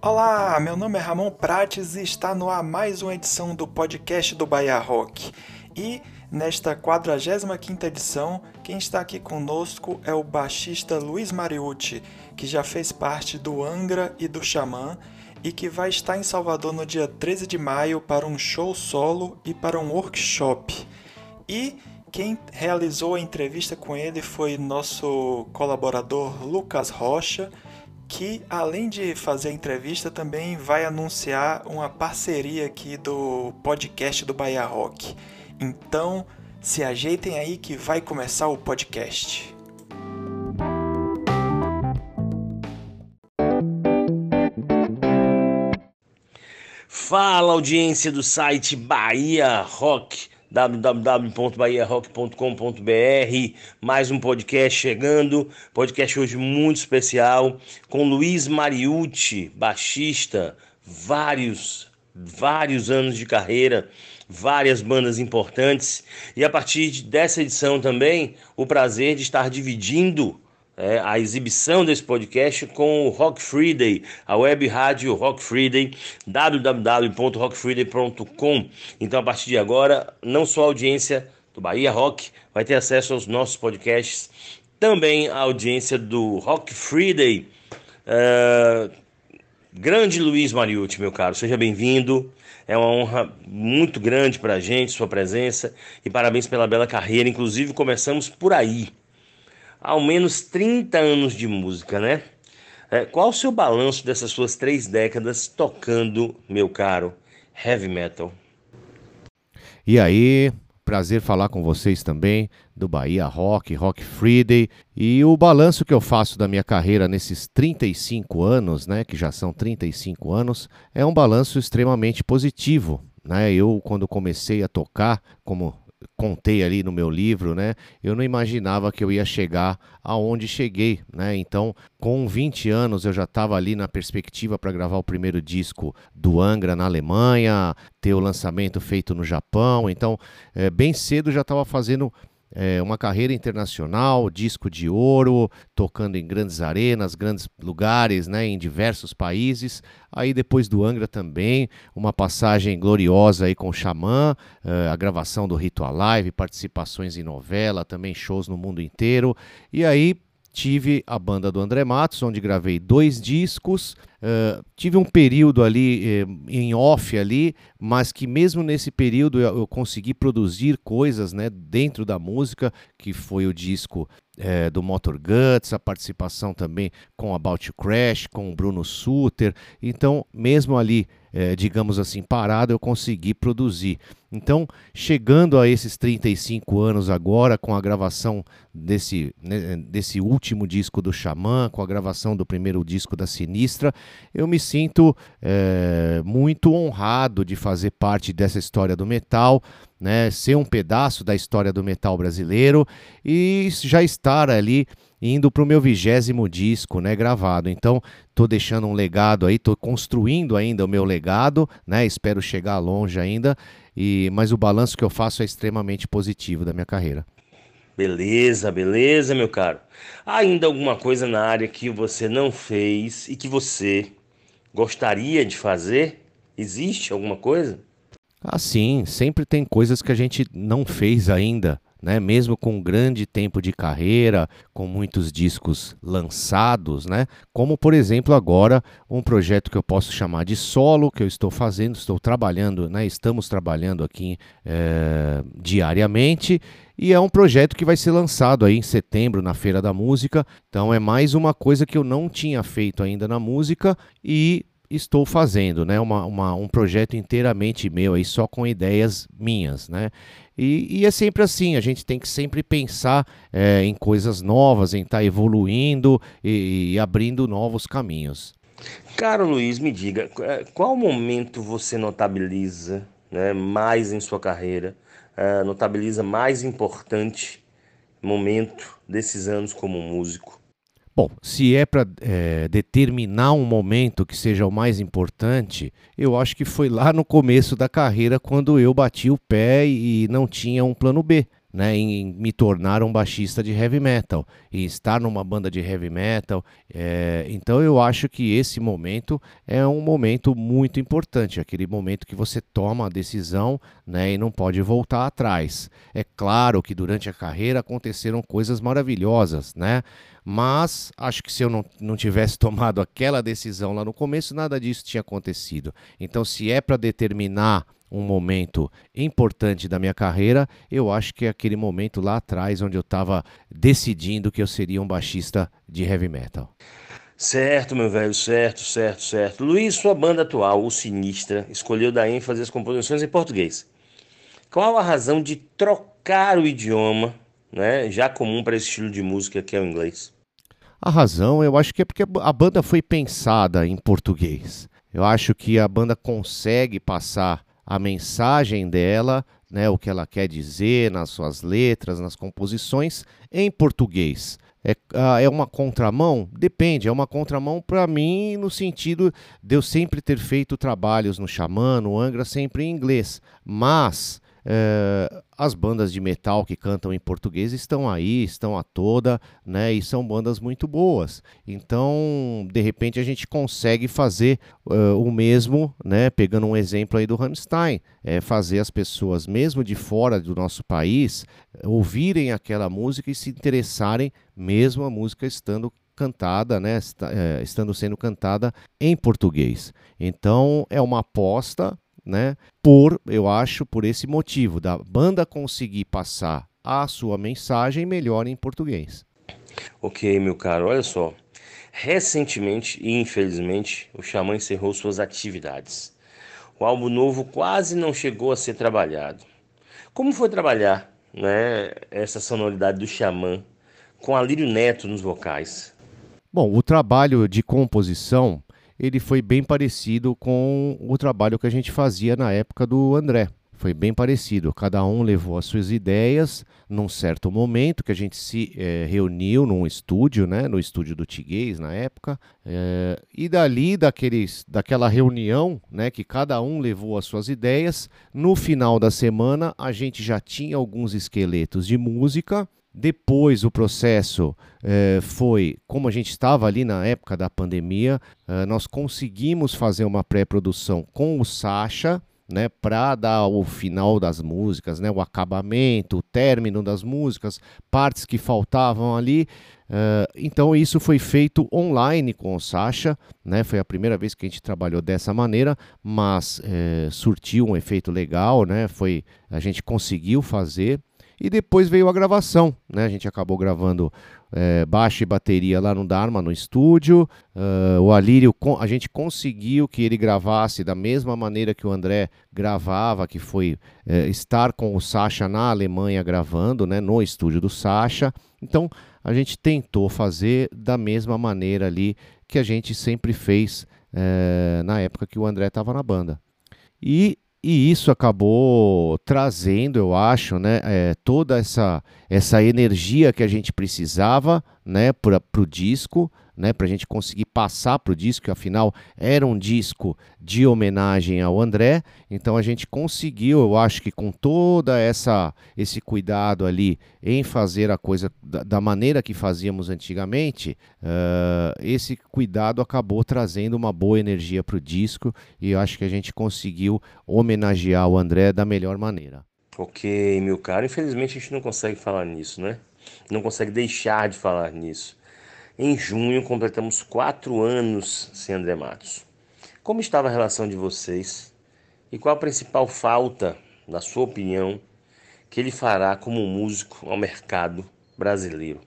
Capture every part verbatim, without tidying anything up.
Olá, meu nome é Ramon Prates e está no ar mais uma edição do podcast do Bahia Rock. E nesta quadragésima quinta edição, quem está aqui conosco é o baixista Luiz Mariucci, que já fez parte do Angra e do Xamã e que vai estar em Salvador no dia treze de maio para um show solo e para um workshop. E quem realizou a entrevista com ele foi nosso colaborador Lucas Rocha, que além de fazer a entrevista também vai anunciar uma parceria aqui do podcast do Bahia Rock. Então, se ajeitem aí que vai começar o podcast. Fala, audiência do site Bahia Rock, w w w ponto bahia rock ponto com ponto b r. Mais um podcast chegando, podcast hoje muito especial, com Luiz Mariucci, baixista, vários, vários anos de carreira, várias bandas importantes, e a partir dessa edição também, o prazer de estar dividindo É, a exibição desse podcast com o Rock Friday, a web rádio Rock Friday, w w w ponto rock friday ponto com. Então, a partir de agora, não só a audiência do Bahia Rock vai ter acesso aos nossos podcasts, também a audiência do Rock Friday. Uh, grande Luiz Mariucci, meu caro, seja bem-vindo. É uma honra muito grande para a gente, sua presença, e parabéns pela bela carreira. Inclusive, começamos por aí. Ao menos trinta anos de música, né? É, qual o seu balanço dessas suas três décadas tocando, meu caro, heavy metal? E aí, prazer falar com vocês também do Bahia Rock, Rock Friday. E o balanço que eu faço da minha carreira nesses trinta e cinco anos, né, que já são trinta e cinco anos, é um balanço extremamente positivo, né? Eu, quando comecei a tocar, como contei ali no meu livro, né? Eu não imaginava que eu ia chegar aonde cheguei, né? Então, com vinte anos eu já estava ali na perspectiva para gravar o primeiro disco do Angra na Alemanha, ter o lançamento feito no Japão. Então, é, bem cedo já estava fazendo É, uma carreira internacional, disco de ouro, tocando em grandes arenas, grandes lugares, né, em diversos países. Aí depois do Angra também, uma passagem gloriosa aí com o Xamã, uh, a gravação do Ritual Live, participações em novela, também shows no mundo inteiro. E aí tive a banda do André Matos, onde gravei dois discos. Uh, tive um período ali eh, em off ali, mas que mesmo nesse período eu, eu consegui produzir coisas, né, dentro da música, que foi o disco eh, do Motor Guts, a participação também com About to Crash, com o Bruno Sutter. Então, mesmo ali, eh, digamos assim, parado, eu consegui produzir. Então, chegando a esses trinta e cinco anos agora, com a gravação desse, né, desse último disco do Xamã, com a gravação do primeiro disco da Sinistra, eu me sinto é, muito honrado de fazer parte dessa história do metal, né, ser um pedaço da história do metal brasileiro e já estar ali indo para o meu vigésimo disco, né, gravado. Então, estou deixando um legado aí, estou construindo ainda o meu legado, né, espero chegar longe ainda, e, mas o balanço que eu faço é extremamente positivo da minha carreira. Beleza, beleza, meu caro. Há ainda alguma coisa na área que você não fez e que você gostaria de fazer? Existe alguma coisa? Ah, sim, sempre tem coisas que a gente não fez ainda, né? Mesmo com um grande tempo de carreira, com muitos discos lançados, né? Como, por exemplo, agora um projeto que eu posso chamar de solo, que eu estou fazendo, estou trabalhando, né? Estamos trabalhando aqui é, diariamente, e é um projeto que vai ser lançado aí em setembro na Feira da Música. Então é mais uma coisa que eu não tinha feito ainda na música e estou fazendo, né? Uma, uma, um projeto inteiramente meu aí, só com ideias minhas, né? E, e é sempre assim, a gente tem que sempre pensar é, em coisas novas, em estar evoluindo e, e abrindo novos caminhos. Caro Luiz, me diga, qual momento você notabiliza, né, mais em sua carreira, uh, notabiliza mais importante momento desses anos como músico? Bom, se é para é, determinar um momento que seja o mais importante, eu acho que foi lá no começo da carreira, quando eu bati o pé e não tinha um plano B, né, em me tornar um baixista de heavy metal, em estar numa banda de heavy metal. É, então eu acho que esse momento é um momento muito importante, aquele momento que você toma a decisão, né, e não pode voltar atrás. É claro que durante a carreira aconteceram coisas maravilhosas, né? Mas acho que se eu não, não tivesse tomado aquela decisão lá no começo, nada disso tinha acontecido. Então, se é para determinar um momento importante da minha carreira, eu acho que é aquele momento lá atrás onde eu estava decidindo que eu seria um baixista de heavy metal. Certo, meu velho, certo, certo, certo. Luiz, sua banda atual, o Sinistra, escolheu dar ênfase às composições em português. Qual a razão de trocar o idioma, né, já comum para esse estilo de música que é o inglês? A razão, eu acho que é porque a banda foi pensada em português. Eu acho que a banda consegue passar a mensagem dela, né, o que ela quer dizer nas suas letras, nas composições, em português. É, é uma contramão? Depende, é uma contramão para mim no sentido de eu sempre ter feito trabalhos no Xamã, no Angra, sempre em inglês. Mas é, as bandas de metal que cantam em português estão aí, estão a toda, né, e são bandas muito boas. Então, de repente, a gente consegue fazer uh, o mesmo, né, pegando um exemplo aí do Rammstein, é fazer as pessoas, mesmo de fora do nosso país, ouvirem aquela música e se interessarem, mesmo a música estando cantada, né, estando sendo cantada em português. Então, é uma aposta, né, por, eu acho, por esse motivo, da banda conseguir passar a sua mensagem melhor em português. Ok, meu caro, olha só. Recentemente e infelizmente, o Xamã encerrou suas atividades. O álbum novo quase não chegou a ser trabalhado. Como foi trabalhar, né, essa sonoridade do Xamã com Alírio Neto nos vocais? Bom, o trabalho de composição, ele foi bem parecido com o trabalho que a gente fazia na época do André. Foi bem parecido, cada um levou as suas ideias num certo momento que a gente se eh, reuniu num estúdio, né, no estúdio do Tiguez na época, eh, e dali, daqueles, daquela reunião, né, que cada um levou as suas ideias, no final da semana a gente já tinha alguns esqueletos de música. Depois o processo eh, foi, como a gente estava ali na época da pandemia, eh, nós conseguimos fazer uma pré-produção com o Sacha, né, para dar o final das músicas, né, o acabamento, o término das músicas, partes que faltavam ali. Uh, então isso foi feito online com o Sacha, né, foi a primeira vez que a gente trabalhou dessa maneira, mas eh, surtiu um efeito legal, né, foi, a gente conseguiu fazer. E depois veio a gravação, né? A gente acabou gravando é, baixo e bateria lá no Dharma, no estúdio. Uh, o Alírio, a gente conseguiu que ele gravasse da mesma maneira que o André gravava, que foi é, estar com o Sacha na Alemanha gravando, né? No estúdio do Sacha. Então, a gente tentou fazer da mesma maneira ali que a gente sempre fez é, na época que o André estava na banda. E E isso acabou trazendo, eu acho, né, é, toda essa, essa energia que a gente precisava, né, para o disco, né, para a gente conseguir passar para o disco, que afinal era um disco de homenagem ao André. Então a gente conseguiu, eu acho que com toda essa esse cuidado ali em fazer a coisa da, da maneira que fazíamos antigamente, uh, esse cuidado acabou trazendo uma boa energia para o disco e eu acho que a gente conseguiu homenagear o André da melhor maneira. Ok, meu caro, infelizmente a gente não consegue falar nisso, né? Não consegue deixar de falar nisso. Em junho completamos quatro anos sem André Matos. Como estava a relação de vocês? E qual a principal falta, na sua opinião, que ele fará como músico ao mercado brasileiro?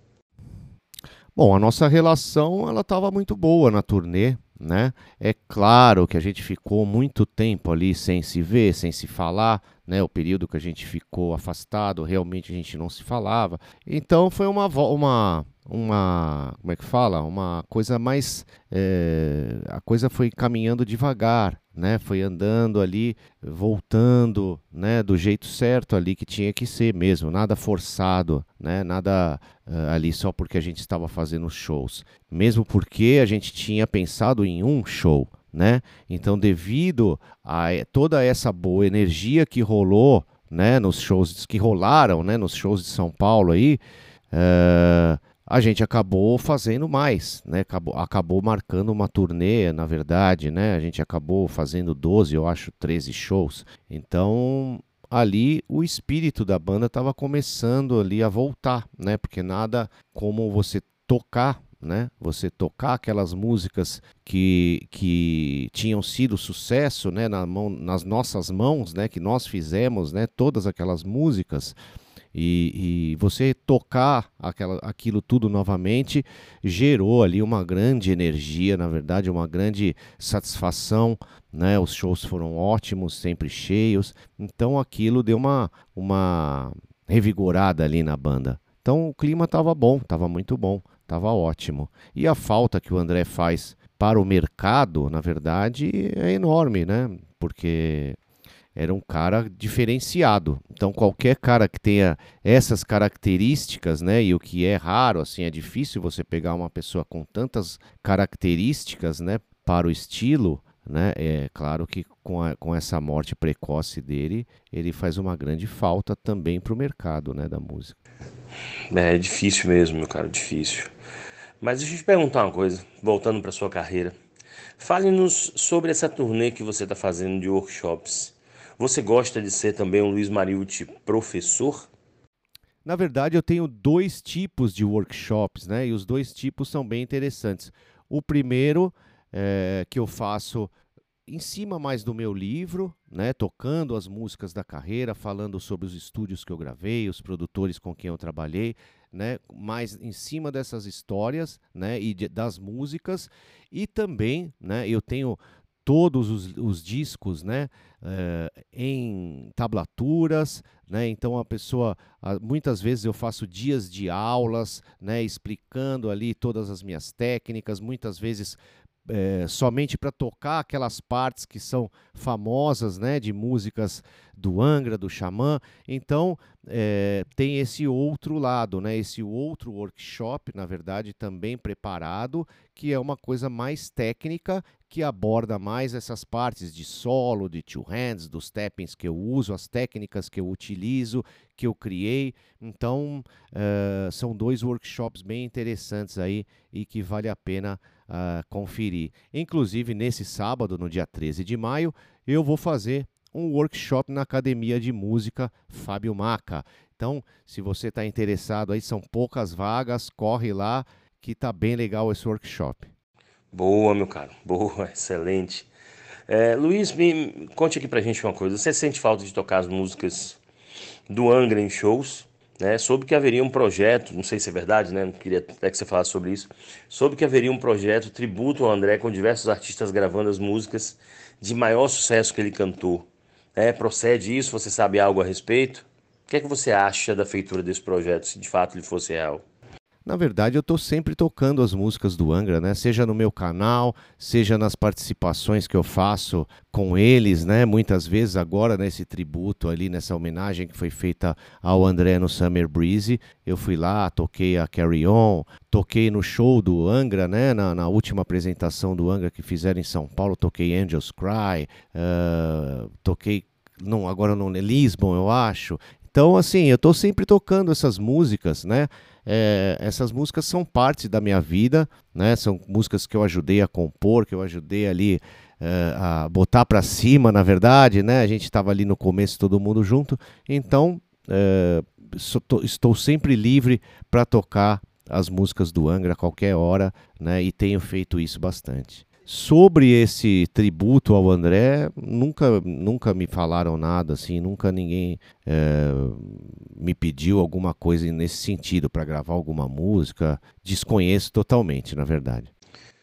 Bom, a nossa relação ela estava muito boa na turnê, né? É claro que a gente ficou muito tempo ali sem se ver, sem se falar, né? O período que a gente ficou afastado, realmente a gente não se falava. Então foi uma uma uma como é que fala? Uma coisa mais é, a coisa foi caminhando devagar, né? Foi andando ali, voltando, né? Do jeito certo ali que tinha que ser mesmo, nada forçado, né? Nada uh, ali só porque a gente estava fazendo shows, mesmo porque a gente tinha pensado em um show, né? Então, devido a toda essa boa energia que rolou, né, nos shows que rolaram, né, nos shows de São Paulo aí, uh, a gente acabou fazendo mais, né, acabou, acabou marcando uma turnê, na verdade, né, a gente acabou fazendo doze, eu acho, treze shows. Então, ali o espírito da banda estava começando ali a voltar, né, porque nada como você tocar, né? Você tocar aquelas músicas que, que tinham sido sucesso, né? Na mão, nas nossas mãos, né? Que nós fizemos, né? Todas aquelas músicas e, e você tocar aquela, aquilo tudo novamente gerou ali uma grande energia, na verdade, uma grande satisfação, né? Os shows foram ótimos, sempre cheios, então aquilo deu uma, uma revigorada ali na banda. Então o clima estava bom, estava muito bom. Estava ótimo. E a falta que o André faz para o mercado, na verdade, é enorme, né? Porque era um cara diferenciado. Então, qualquer cara que tenha essas características, né? E o que é raro, assim, é difícil você pegar uma pessoa com tantas características, né? Para o estilo, né? É claro que com, a, com essa morte precoce dele, ele faz uma grande falta também para o mercado, né? Da música. É difícil mesmo, meu cara, difícil. Mas deixa eu te perguntar uma coisa, voltando para sua carreira. Fale-nos sobre essa turnê que você está fazendo de workshops. Você gosta de ser também um Luiz Mariucci professor? Na verdade, eu tenho dois tipos de workshops, né? E os dois tipos são bem interessantes. O primeiro é que eu faço em cima mais do meu livro, né, tocando as músicas da carreira, falando sobre os estúdios que eu gravei, os produtores com quem eu trabalhei, né, mais em cima dessas histórias, né, e de, das músicas, e também, né, eu tenho todos os, os discos, né, uh, em tablaturas, né, então a pessoa, uh, muitas vezes eu faço dias de aulas, né, explicando ali todas as minhas técnicas, muitas vezes É, somente para tocar aquelas partes que são famosas, né, de músicas do Angra, do Xamã. Então, é, tem esse outro lado, né, esse outro workshop, na verdade, também preparado, que é uma coisa mais técnica, que aborda mais essas partes de solo, de two hands, dos tappings que eu uso, as técnicas que eu utilizo, que eu criei. Então, é, são dois workshops bem interessantes aí e que vale a pena Uh, conferir. Inclusive, nesse sábado, no dia treze de maio, eu vou fazer um workshop na Academia de Música Fábio Maca. Então, se você está interessado, aí são poucas vagas, corre lá que tá bem legal esse workshop. Boa, meu caro. Boa, excelente. É, Luiz, me conte aqui pra gente uma coisa. Você sente falta de tocar as músicas do Angra em shows? Né, soube que haveria um projeto, não sei se é verdade, né, não queria até que você falasse sobre isso, soube que haveria um projeto tributo ao André com diversos artistas gravando as músicas de maior sucesso que ele cantou. É, procede isso? Você sabe algo a respeito? O que é que você acha da feitura desse projeto, se de fato ele fosse real? Na verdade, eu estou sempre tocando as músicas do Angra, né? Seja no meu canal, seja nas participações que eu faço com eles, né? Muitas vezes agora nesse tributo ali, nessa homenagem que foi feita ao André no Summer Breeze, eu fui lá, toquei a Carry On, toquei no show do Angra, né? Na, na última apresentação do Angra que fizeram em São Paulo, toquei Angels Cry, uh, toquei, não, agora não, Lisbon, eu acho. Então, assim, eu estou sempre tocando essas músicas, né? É, essas músicas são parte da minha vida, né? São músicas que eu ajudei a compor, que eu ajudei ali é, a botar para cima, na verdade, né? A gente estava ali no começo todo mundo junto, então é, sou, tô, estou sempre livre para tocar as músicas do Angra a qualquer hora, né? E tenho feito isso bastante. Sobre esse tributo ao André, nunca, nunca me falaram nada, assim, nunca ninguém é, me pediu alguma coisa nesse sentido para gravar alguma música. Desconheço totalmente, na verdade.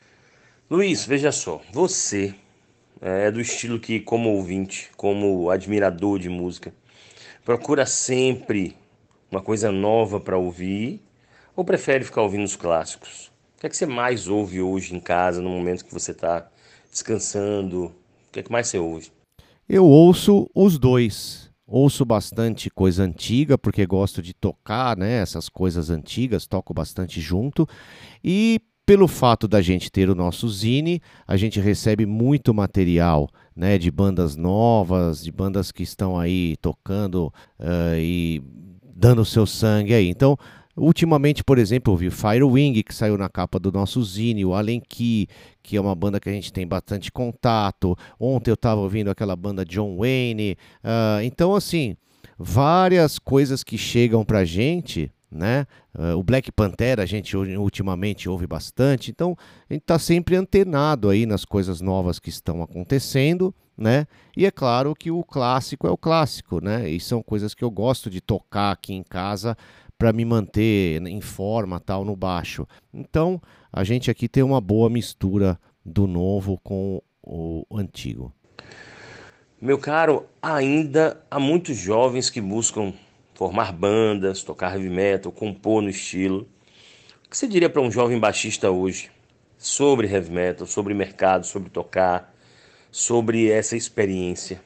Luiz, veja só, você é do estilo que, como ouvinte, como admirador de música, procura sempre uma coisa nova para ouvir ou prefere ficar ouvindo os clássicos? O que é que você mais ouve hoje em casa, no momento que você está descansando? O que é que mais você ouve? Eu ouço os dois. Ouço bastante coisa antiga, porque gosto de tocar, né, essas coisas antigas, toco bastante junto. E pelo fato da gente ter o nosso zine, a gente recebe muito material, né, de bandas novas, de bandas que estão aí tocando uh, e dando seu sangue aí. Então, ultimamente, por exemplo, eu vi Firewing, que saiu na capa do nosso zine, o Allen Key, que é uma banda que a gente tem bastante contato. Ontem eu estava ouvindo aquela banda John Wayne. Uh, então, assim, várias coisas que chegam pra gente, né? Uh, o Black Panther a gente ultimamente ouve bastante, então a gente está sempre antenado aí nas coisas novas que estão acontecendo, né? E é claro que o clássico é o clássico, né? E são coisas que eu gosto de tocar aqui em casa para me manter em forma, tal, no baixo. Então a gente aqui tem uma boa mistura do novo com o antigo. Meu caro, ainda há muitos jovens que buscam formar bandas, tocar heavy metal, compor no estilo. O que você diria para um jovem baixista hoje sobre heavy metal, sobre mercado, sobre tocar, sobre essa experiência?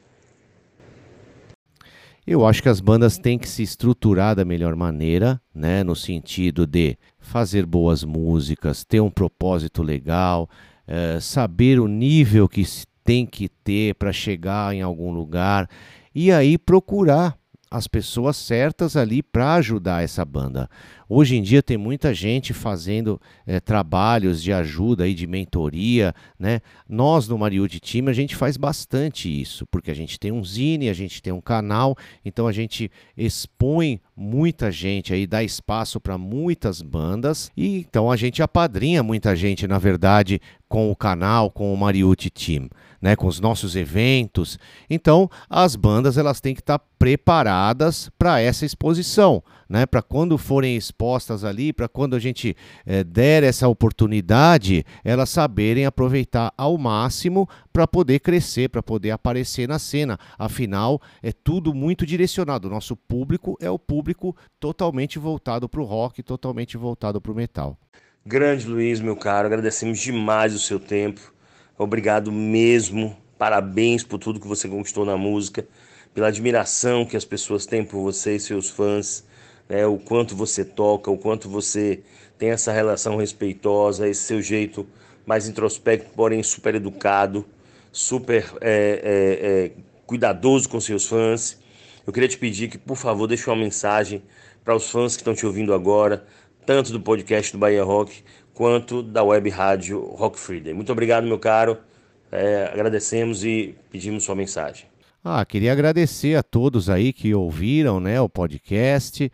Eu acho que as bandas têm que se estruturar da melhor maneira, né, no sentido de fazer boas músicas, ter um propósito legal, é, saber o nível que se tem que ter para chegar em algum lugar e aí procurar as pessoas certas ali para ajudar essa banda. Hoje em dia tem muita gente fazendo é, trabalhos de ajuda e de mentoria, né? Nós no Mariucci Team a gente faz bastante isso, porque a gente tem um zine, a gente tem um canal, então a gente expõe muita gente aí, dá espaço para muitas bandas e então a gente apadrinha muita gente, na verdade, com o canal, com o Mariucci Team, né? Com os nossos eventos. Então as bandas elas têm que estar preparadas para essa exposição, né? Para quando forem expostas ali, para quando a gente é, der essa oportunidade, elas saberem aproveitar ao máximo para poder crescer, para poder aparecer na cena. Afinal, é tudo muito direcionado. O nosso público é o público totalmente voltado para o rock, totalmente voltado para o metal. Grande Luiz, meu caro, agradecemos demais o seu tempo. Obrigado mesmo. Parabéns por tudo que você conquistou na música, pela admiração que as pessoas têm por você e seus fãs, né? O quanto você toca, o quanto você tem essa relação respeitosa, esse seu jeito mais introspecto, porém super educado, super é, é, é, cuidadoso com seus fãs. Eu queria te pedir que, por favor, deixe uma mensagem para os fãs que estão te ouvindo agora, tanto do podcast do Bahia Rock, quanto da web rádio Rock Friday. Muito obrigado, meu caro. É, agradecemos e pedimos sua mensagem. Ah, queria agradecer a todos aí que ouviram, né, o podcast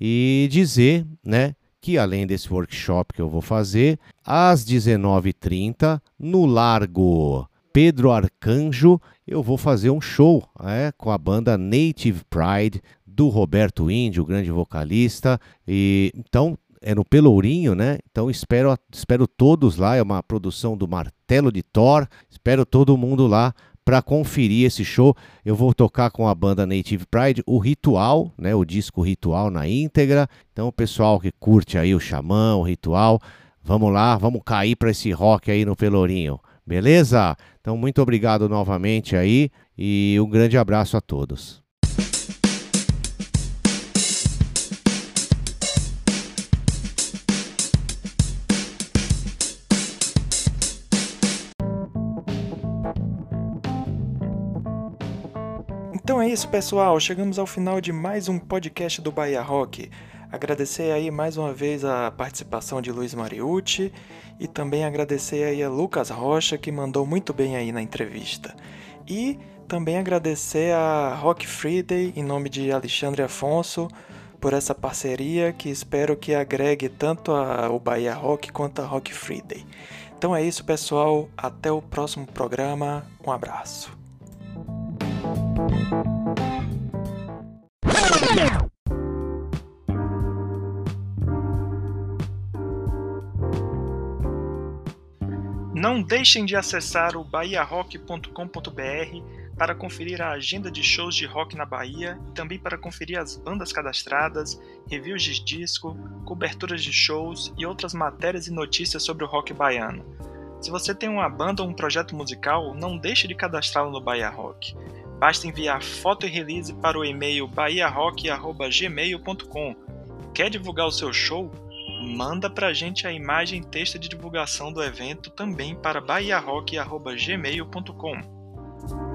e dizer, né, que além desse workshop que eu vou fazer, às dezenove e trinta, no Largo Pedro Arcanjo, eu vou fazer um show é, com a banda Native Pride, do Roberto Índio, o grande vocalista. E então é no Pelourinho, né? Então espero, espero todos lá, é uma produção do Martelo de Thor, espero todo mundo lá para conferir esse show. Eu vou tocar com a banda Native Pride o Ritual, né? O disco Ritual na íntegra. Então o pessoal que curte aí o Xamã, o Ritual, vamos lá, vamos cair para esse rock aí no Pelourinho, beleza? Então muito obrigado novamente aí e um grande abraço a todos. Então é isso, pessoal. Chegamos ao final de mais um podcast do Bahia Rock. Agradecer aí mais uma vez a participação de Luiz Mariucci e também agradecer aí a Lucas Rocha, que mandou muito bem aí na entrevista. E também agradecer a Rock Friday, em nome de Alexandre Afonso, por essa parceria que espero que agregue tanto ao Bahia Rock quanto a Rock Friday. Então é isso, pessoal. Até o próximo programa. Um abraço. Não deixem de acessar o bahia rock ponto com ponto b r para conferir a agenda de shows de rock na Bahia e também para conferir as bandas cadastradas, reviews de disco, coberturas de shows e outras matérias e notícias sobre o rock baiano. Se você tem uma banda ou um projeto musical, não deixe de cadastrá-lo no Bahia Rock. Basta enviar foto e release para o e-mail bahia rock arroba gmail ponto com. Quer divulgar o seu show? manda pra gente a imagem e texto de divulgação do evento também para bahia rock arroba gmail ponto com.